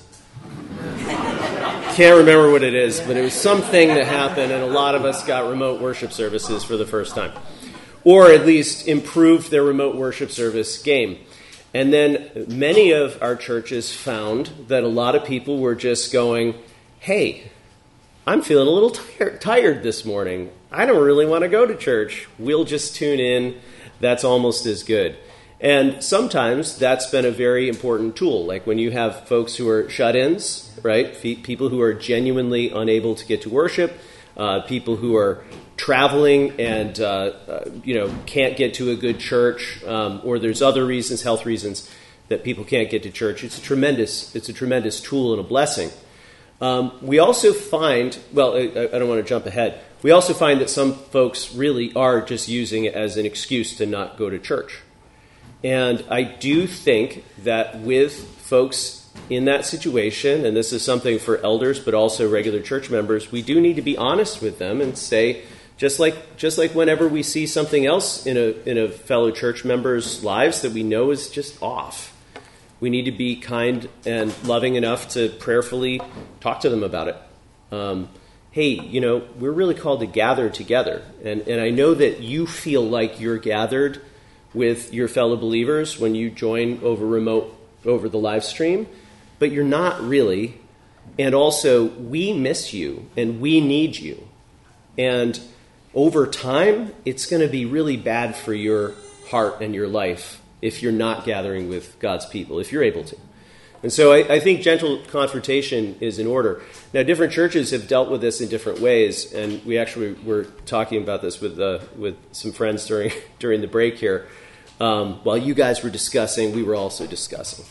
Can't remember what it is, but it was something that happened, and a lot of us got remote worship services for the first time. Or at least improved their remote worship service game. And then many of our churches found that a lot of people were just going, hey, I'm feeling a little tired this morning. I don't really want to go to church. We'll just tune in. That's almost as good. And sometimes that's been a very important tool. Like when you have folks who are shut-ins, right? People who are genuinely unable to get to worship, people who are traveling and can't get to a good church, or there's other reasons, health reasons, that people can't get to church. It's a tremendous tool and a blessing. We also find, well, I don't want to jump ahead. We also find that some folks really are just using it as an excuse to not go to church. And I do think that with folks in that situation, and this is something for elders but also regular church members, we do need to be honest with them and say, just like whenever we see something else in a fellow church member's lives that we know is just off, we need to be kind and loving enough to prayerfully talk to them about it. Hey, we're really called to gather together. And I know that you feel like you're gathered with your fellow believers when you join over the live stream, but you're not really. And also, we miss you and we need you. And over time, it's going to be really bad for your heart and your life if you're not gathering with God's people, if you're able to. And so I think gentle confrontation is in order. Now, different churches have dealt with this in different ways, and we actually were talking about this with some friends during the break here. While you guys were discussing, we were also discussing.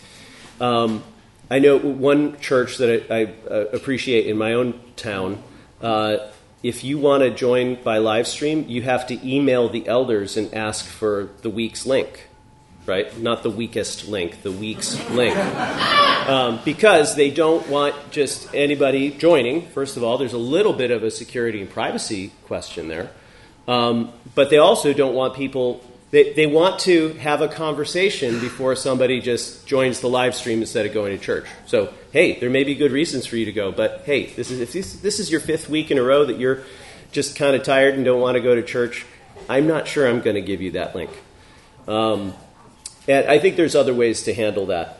I know one church that I appreciate in my own town. If you want to join by live stream, you have to email the elders and ask for the week's link. Right? Not the weakest link, the week's link. Because they don't want just anybody joining. First of all, there's a little bit of a security and privacy question there. But they also don't want people, they want to have a conversation before somebody just joins the live stream instead of going to church. So, hey, there may be good reasons for you to go, but hey, if this is your fifth week in a row that you're just kind of tired and don't want to go to church, I'm not sure I'm going to give you that link. And I think there's other ways to handle that.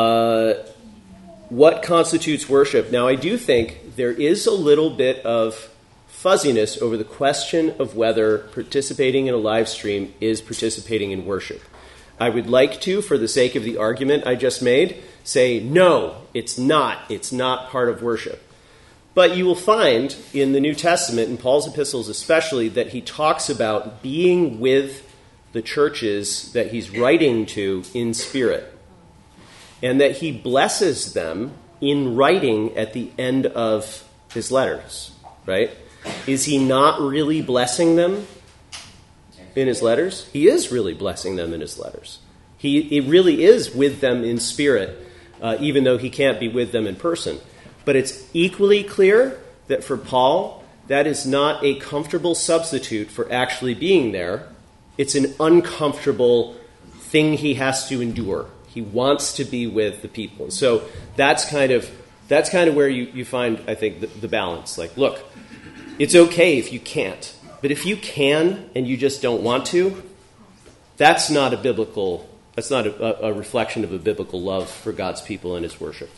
What constitutes worship? Now, I do think there is a little bit of fuzziness over the question of whether participating in a live stream is participating in worship. I would like to, for the sake of the argument I just made, say, no, it's not. It's not part of worship. But you will find in the New Testament, in Paul's epistles especially, that he talks about being with the churches that he's writing to in spirit, and that he blesses them in writing at the end of his letters, right? Is he not really blessing them in his letters? He is really blessing them in his letters. He really is with them in spirit, even though he can't be with them in person. But it's equally clear that for Paul, that is not a comfortable substitute for actually being there. It's an uncomfortable thing he has to endure. He wants to be with the people. And so that's kind of where you find, I think, the balance. Like, look, it's okay if you can't. But if you can and you just don't want to, that's not a reflection of a biblical love for God's people and his worship.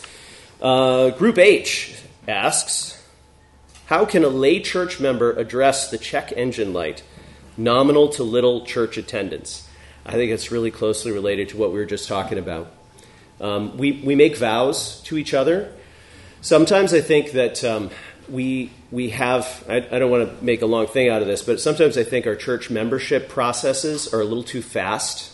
Group H asks, how can a lay church member address the check engine light, nominal to little church attendance? I think it's really closely related to what we were just talking about. We make vows to each other. Sometimes I think that we have, I don't want to make a long thing out of this, but sometimes I think our church membership processes are a little too fast.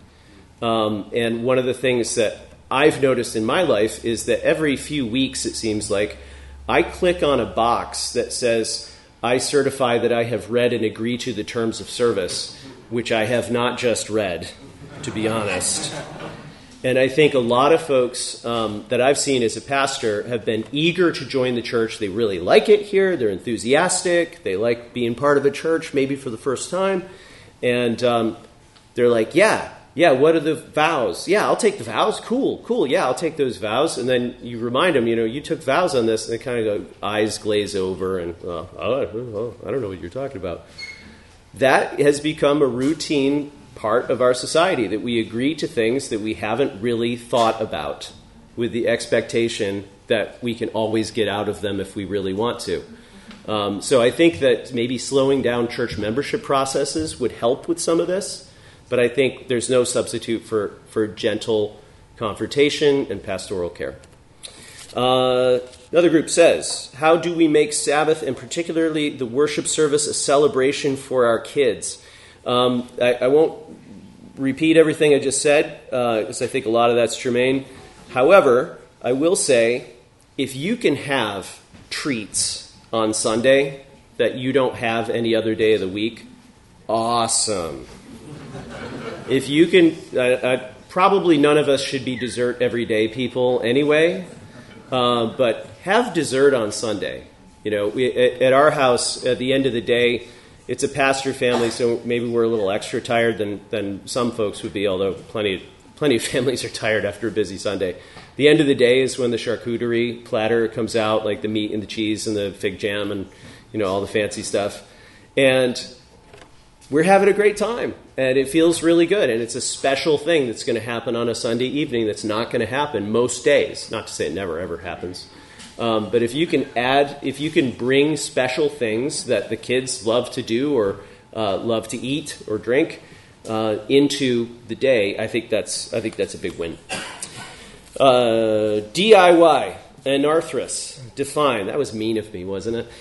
And one of the things that I've noticed in my life is that every few weeks, it seems like, I click on a box that says, I certify that I have read and agree to the terms of service, which I have not just read, to be honest. And I think a lot of folks that I've seen as a pastor have been eager to join the church. They really like it here. They're enthusiastic. They like being part of a church, maybe for the first time. And they're like, yeah, what are the vows? Yeah, I'll take the vows. Cool. Yeah, I'll take those vows. And then you remind them, you took vows on this. And they kind of go, eyes glaze over and, I don't know what you're talking about. That has become a routine part of our society, that we agree to things that we haven't really thought about with the expectation that we can always get out of them if we really want to. So I think that maybe slowing down church membership processes would help with some of this. But I think there's no substitute for gentle confrontation and pastoral care. Another group says, how do we make Sabbath, and particularly the worship service, a celebration for our kids? I won't repeat everything I just said, because I think a lot of that's germane. However, I will say, if you can have treats on Sunday that you don't have any other day of the week, awesome. If you can, probably none of us should be dessert every day people anyway, but have dessert on Sunday. At our house, at the end of the day, it's a pastor family, so maybe we're a little extra tired than some folks would be, although plenty of families are tired after a busy Sunday. The end of the day is when the charcuterie platter comes out, like the meat and the cheese and the fig jam and all the fancy stuff. And we're having a great time, and it feels really good, and it's a special thing that's going to happen on a Sunday evening that's not going to happen most days. Not to say it never, ever happens. But if you can bring special things that the kids love to do or love to eat or drink into the day, I think that's a big win. DIY, anarthrous, define. That was mean of me, wasn't it?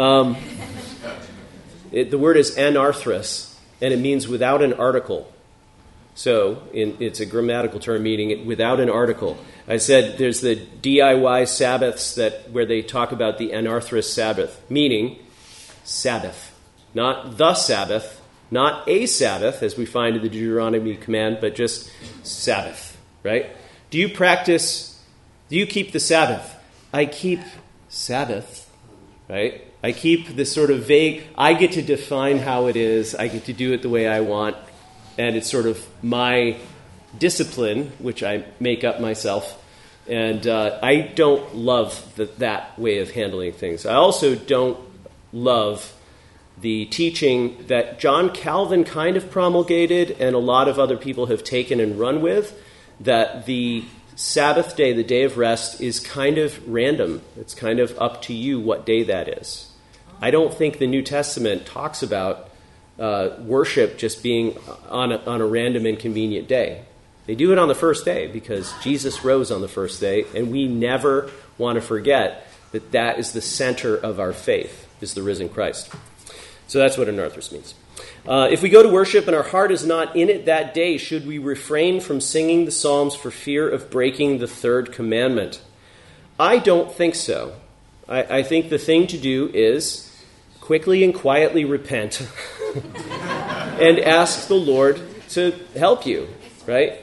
The word is anarthrous, and it means without an article. So it's a grammatical term meaning without an article. I said there's the DIY Sabbaths where they talk about the anarthrous Sabbath, meaning Sabbath. Not the Sabbath, not a Sabbath, as we find in the Deuteronomy command, but just Sabbath, right? Do you keep the Sabbath? I keep Sabbath, right? I keep this sort of vague, I get to define how it is, I get to do it the way I want, and it's sort of my discipline, which I make up myself, and I don't love that way of handling things. I also don't love the teaching that John Calvin kind of promulgated and a lot of other people have taken and run with, that the Sabbath day, the day of rest, is kind of random. It's kind of up to you what day that is. I don't think the New Testament talks about worship just being on a random and convenient day. They do it on the first day because Jesus rose on the first day, and we never want to forget that is the center of our faith, is the risen Christ. So that's what anarthrous means. If we go to worship and our heart is not in it that day, should we refrain from singing the Psalms for fear of breaking the third commandment? I don't think so. I think the thing to do is quickly and quietly repent and ask the Lord to help you, right?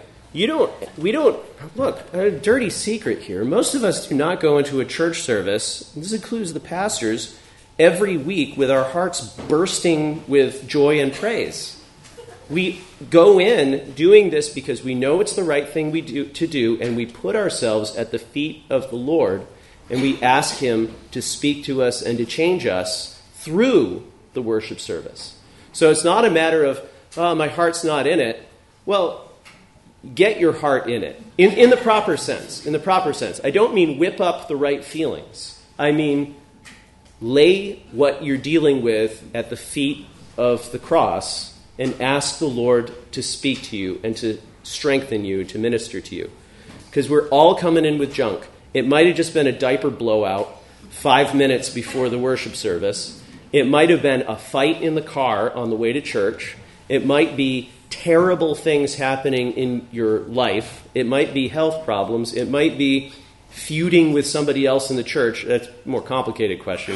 Look, a dirty secret here. Most of us do not go into a church service, this includes the pastors, every week with our hearts bursting with joy and praise. We go in doing this because we know it's the right thing to do, and we put ourselves at the feet of the Lord, and we ask Him to speak to us and to change us through the worship service. So it's not a matter of, my heart's not in it. Well, get your heart in it, in the proper sense. In the proper sense. I don't mean whip up the right feelings. I mean lay what you're dealing with at the feet of the cross and ask the Lord to speak to you and to strengthen you, to minister to you. Because we're all coming in with junk. It might have just been a diaper blowout 5 minutes before the worship service. It might have been a fight in the car on the way to church. It might be terrible things happening in your life. It might be health problems. It might be feuding with somebody else in the church. That's a more complicated question.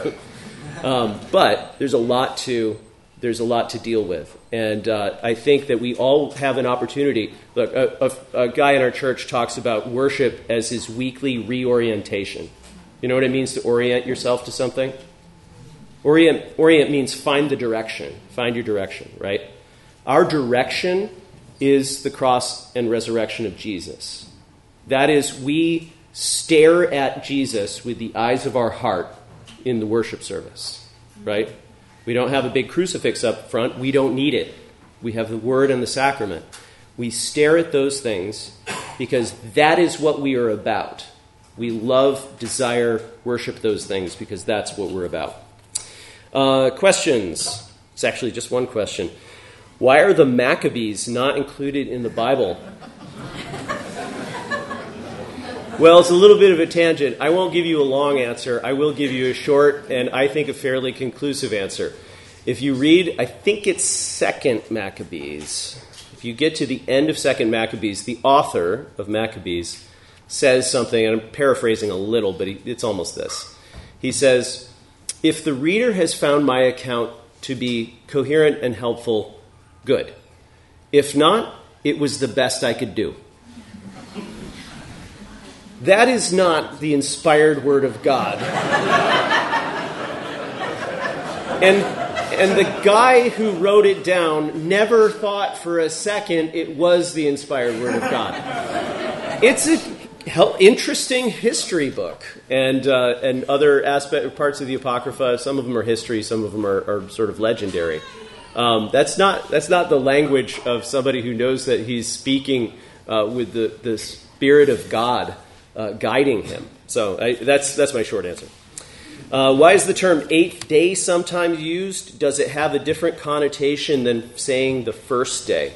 But there's a lot to deal with. And I think that we all have an opportunity. Look, a guy in our church talks about worship as his weekly reorientation. You know what it means to orient yourself to something? Orient means find the direction. Find your direction, right? Our direction is the cross and resurrection of Jesus. That is, we stare at Jesus with the eyes of our heart in the worship service, right? We don't have a big crucifix up front. We don't need it. We have the Word and the sacrament. We stare at those things because that is what we are about. We love, desire, worship those things because that's what we're about. Questions? It's actually just one question. Why are the Maccabees not included in the Bible? Well, it's a little bit of a tangent. I won't give you a long answer. I will give you a short and I think a fairly conclusive answer. If you read, I think it's 2nd Maccabees. If you get to the end of 2nd Maccabees, the author of Maccabees says something, and I'm paraphrasing a little, but it's almost this. He says, if the reader has found my account to be coherent and helpful, good. If not, it was the best I could do. That is not the inspired word of God. And the guy who wrote it down never thought for a second it was the inspired word of God. It's an interesting history book, and other parts of the Apocrypha. Some of them are history, some of them are sort of legendary. That's not the language of somebody who knows that he's speaking with the Spirit of God guiding him. So that's my short answer. Why is the term 8th day sometimes used? Does it have a different connotation than saying the first day?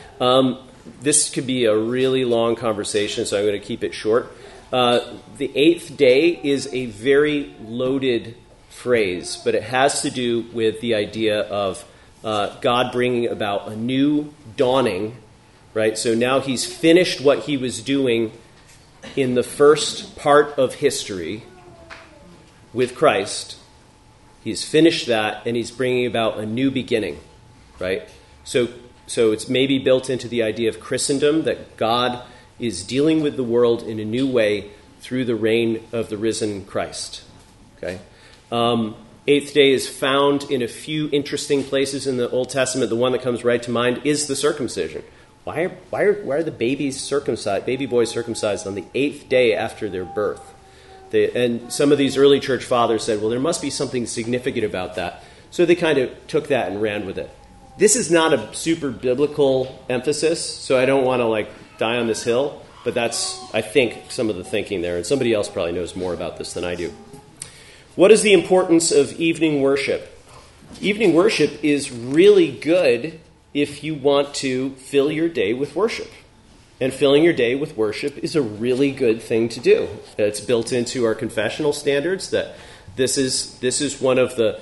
This could be a really long conversation, so I'm going to keep it short. The 8th day is a very loaded phrase, but it has to do with the idea of God bringing about a new dawning, right? So now he's finished what he was doing in the first part of history with Christ. He's finished that, and he's bringing about a new beginning, right? So it's maybe built into the idea of Christendom that God is dealing with the world in a new way through the reign of the risen Christ. Okay, 8th day is found in a few interesting places in the Old Testament. The one that comes right to mind is the circumcision. Why are the babies circumcised, baby boys circumcised on the 8th day after their birth? And some of these early church fathers said, well, there must be something significant about that. So they kind of took that and ran with it. This is not a super biblical emphasis, so I don't want to die on this hill, but that's, I think, some of the thinking there. And somebody else probably knows more about this than I do. What is the importance of evening worship? Evening worship is really good if you want to fill your day with worship. And filling your day with worship is a really good thing to do. It's built into our confessional standards that this is one of the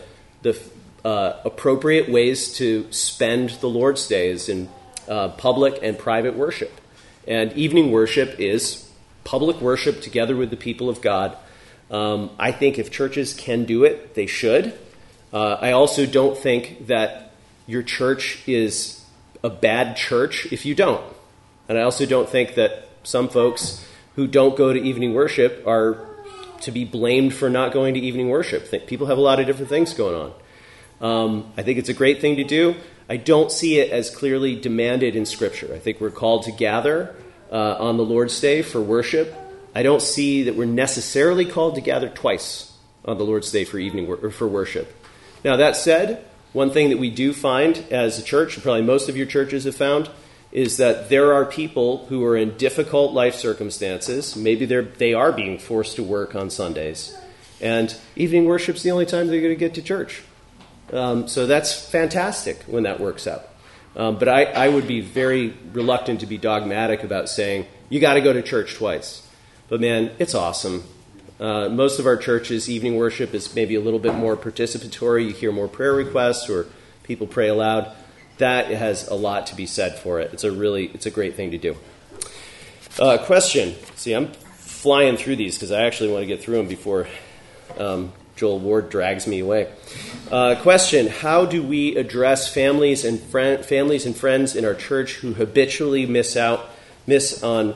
appropriate ways to spend the Lord's Day is in public and private worship. And evening worship is public worship together with the people of God. I think if churches can do it, they should. I also don't think that your church is a bad church if you don't. And I also don't think that some folks who don't go to evening worship are to be blamed for not going to evening worship. People have a lot of different things going on. I think it's a great thing to do. I don't see it as clearly demanded in Scripture. I think we're called to gather on the Lord's Day for worship. I don't see that we're necessarily called to gather twice on the Lord's Day for for worship. Now, that said, one thing that we do find as a church, and probably most of your churches have found, is that there are people who are in difficult life circumstances. Maybe they are being forced to work on Sundays. And evening worship's the only time they're going to get to church. So that's fantastic when that works out. But I would be very reluctant to be dogmatic about saying, you got to go to church twice. But man, it's awesome. Most of our churches, evening worship is maybe a little bit more participatory. You hear more prayer requests or people pray aloud. That has a lot to be said for it. It's a great thing to do. Question. See, I'm flying through these because I actually want to get through them before Joel Ward drags me away. Question. How do we address families and friends in our church who habitually miss out on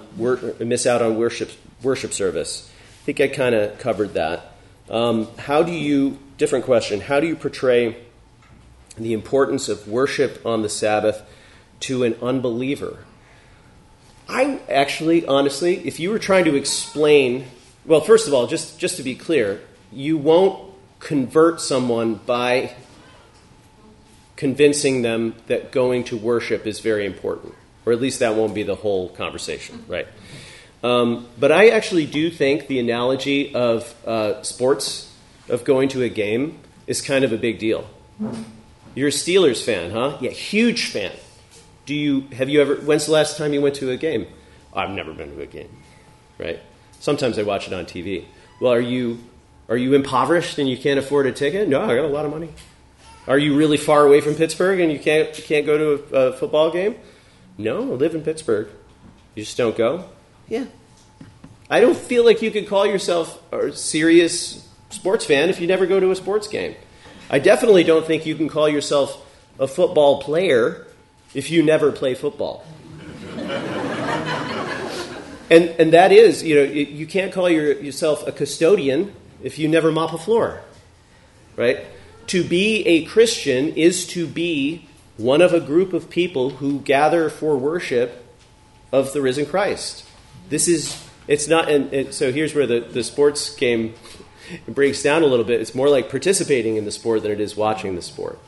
worship service? I think I kind of covered that. Different question, how do you portray the importance of worship on the Sabbath to an unbeliever. I actually, honestly, if you were trying to explain, well, first of all, just to be clear, you won't convert someone by convincing them that going to worship is very important, or at least that won't be the whole conversation, right? But I actually do think the analogy of sports, of going to a game, is kind of a big deal. You're a Steelers fan, huh? Yeah, huge fan. When's the last time you went to a game? I've never been to a game, right? Sometimes I watch it on TV. Well, are you impoverished and you can't afford a ticket? No, I got a lot of money. Are you really far away from Pittsburgh and you can't go to a football game? No, I live in Pittsburgh. You just don't go? Yeah. I don't feel like you could call yourself a serious sports fan if you never go to a sports game. I definitely don't think you can call yourself a football player if you never play football. And that is, you can't call yourself a custodian if you never mop a floor, right? To be a Christian is to be one of a group of people who gather for worship of the risen Christ. So here's where the sports game breaks down a little bit. It's more like participating in the sport than it is watching the sport.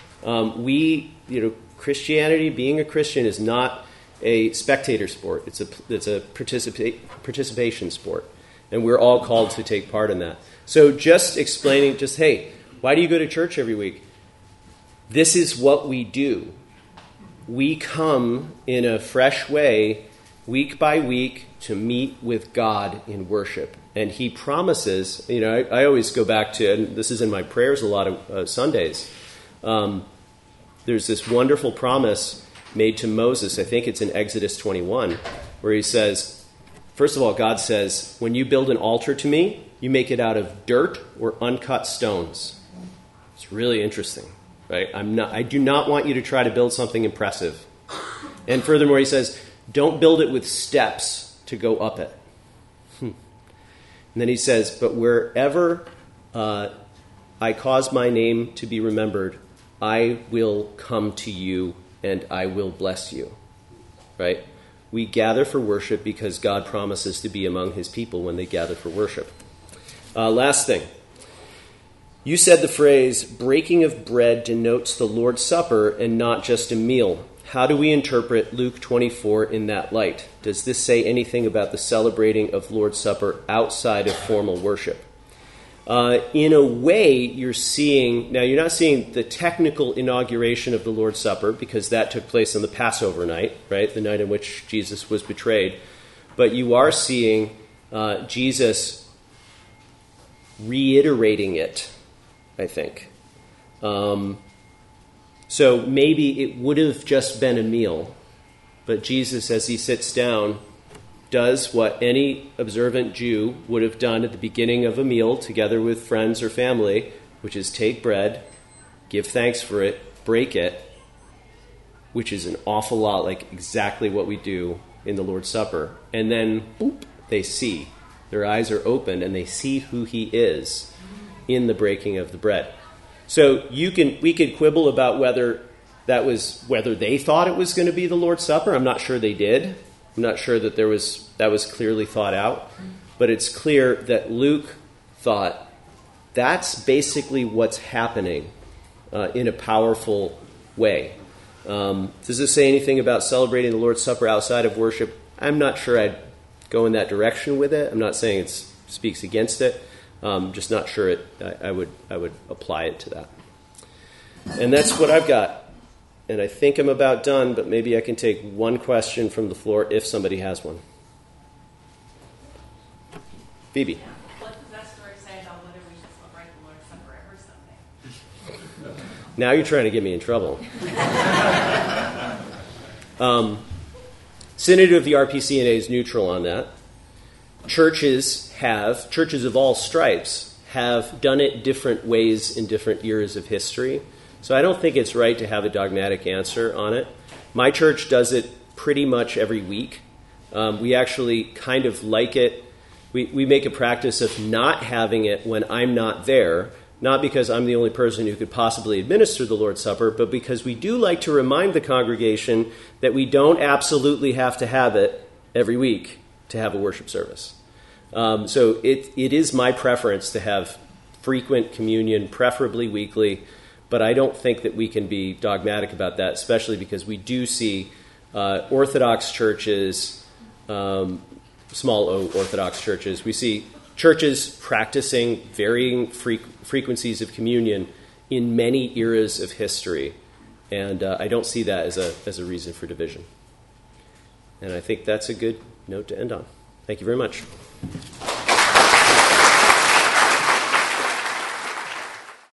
Christianity, being a Christian, is not a spectator sport. It's a participation sport, and we're all called to take part in that. So just explaining, hey, why do you go to church every week? This is what we do. We come in a fresh way, week by week, to meet with God in worship. And he promises, I always go back to, and this is in my prayers a lot of Sundays, there's this wonderful promise made to Moses. I think it's in Exodus 21, where he says, first of all, God says, when you build an altar to me, you make it out of dirt or uncut stones. It's really interesting, right? I do not want you to try to build something impressive. And furthermore, he says, don't build it with steps to go up it. And then he says, but wherever I cause my name to be remembered, I will come to you and I will bless you, right? We gather for worship because God promises to be among his people when they gather for worship. Last thing. You said the phrase, breaking of bread denotes the Lord's Supper and not just a meal. How do we interpret Luke 24 in that light? Does this say anything about the celebrating of Lord's Supper outside of formal worship? In a way, you're not seeing the technical inauguration of the Lord's Supper, because that took place on the Passover night, right? The night in which Jesus was betrayed. But you are seeing Jesus reiterating it, I think. So maybe it would have just been a meal, but Jesus, as he sits down, does what any observant Jew would have done at the beginning of a meal together with friends or family, which is take bread, give thanks for it, break it, which is an awful lot like exactly what we do in the Lord's Supper. And then, boop, they see. Their eyes are opened and they see who he is in the breaking of the bread. So we could quibble about whether they thought it was going to be the Lord's Supper. I'm not sure they did. I'm not sure that that was clearly thought out, but it's clear that Luke thought that's basically what's happening in a powerful way. Does this say anything about celebrating the Lord's Supper outside of worship? I'm not sure I'd go in that direction with it. I'm not saying it speaks against it. Just not sure I would apply it to that. And that's what I've got. And I think I'm about done, but maybe I can take one question from the floor if somebody has one. Phoebe.
What does that story say about whether we should celebrate the Lord's Supper every Sunday?
Now you're trying to get me in trouble. Synod of the RPCNA is neutral on that. Churches of all stripes have done it different ways in different eras of history. So I don't think it's right to have a dogmatic answer on it. My church does it pretty much every week. We actually kind of like it. We make a practice of not having it when I'm not there, not because I'm the only person who could possibly administer the Lord's Supper, but because we do like to remind the congregation that we don't absolutely have to have it every week to have a worship service. So it is my preference to have frequent communion, preferably weekly, but I don't think that we can be dogmatic about that, especially because we do see Orthodox churches, small o Orthodox churches, we see churches practicing varying frequencies of communion in many eras of history, and I don't see that as a reason for division. And I think that's a good note to end on. Thank you very much.